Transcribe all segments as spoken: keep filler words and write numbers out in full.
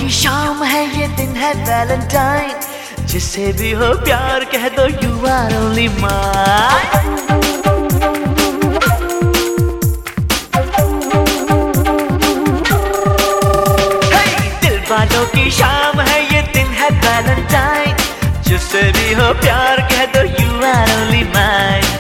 की शाम है, ये दिन है वैलेंटाइन, जिससे भी हो प्यार कह दो यू आर ओनली माइन। दिल वालों की शाम है, ये दिन है वैलेंटाइन, जिससे भी हो प्यार कह दो यू आर ओनली माइन।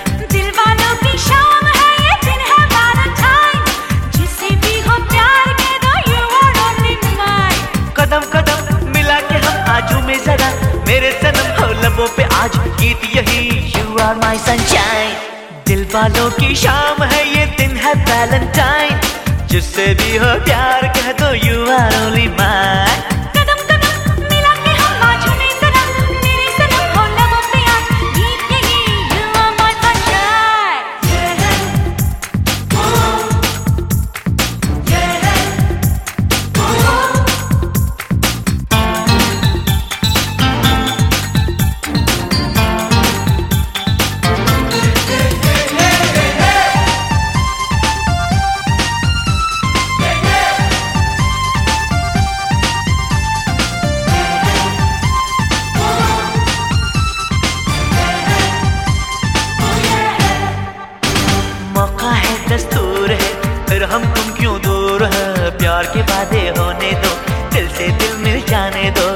कदम कदम मिला के हम आजू में जरा, मेरे सनम हो लबों पे आज गीत यही यू आर माई सनशाइन। दिल वालों की शाम है, ये दिन है वैलेंटाइन, जिससे भी हो प्यार कह दो यू आर ओनली माइन। दस्तूर है फिर हम तुम क्यों दूर है, प्यार के वादे होने दो, दिल से दिल मिल जाने दो।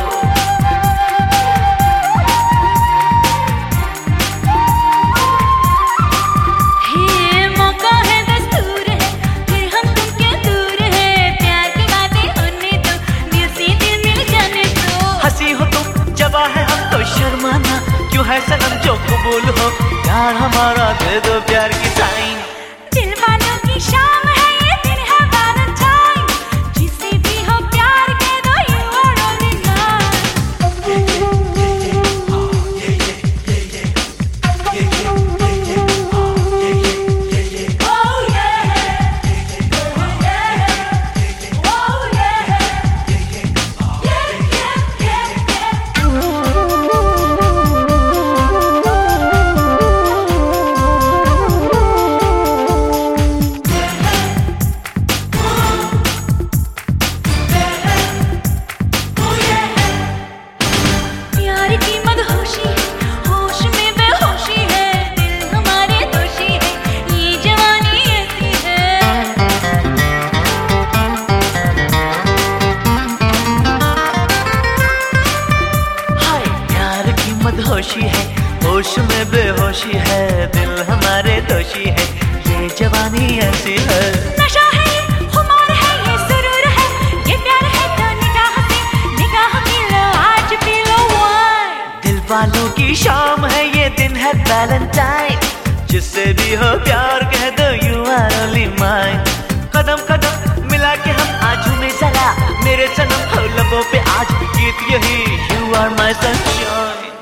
हे मौका है, दस्तूर है, फिर हम तुम क्यों दूर है, प्यार के वादे होने दो, दिल से दिल मिल जाने दो। हंसी हो तुम जवा है हम तो शर्माना क्यों है सनम, जो कबूल हो प्यार हमारा दे दो प्यार की साइन। दिल वालों की शाम है, ये दिन है वैलेंटाइन, जिससे भी हो प्यार कह दो यू आर ओनली माइन। होशी है होश में बेहोशी है, दिल हमारे दोषी है, ये जवानी ऐसी है। नशा है, खुमार है, ये सुरूर है, ये प्यार है तो निगाह से निगाह मिलो, आज पी लो वाइन। दिल वालों की शाम है, ये दिन है वैलेंटाइन, जिससे भी हो प्यार कह दो यू आर ओनली माइन। कदम कदम मिला के हम आजू में जरा, मेरे सनम हो लबों पे आज गीत यही यू आर माई सनशाइन।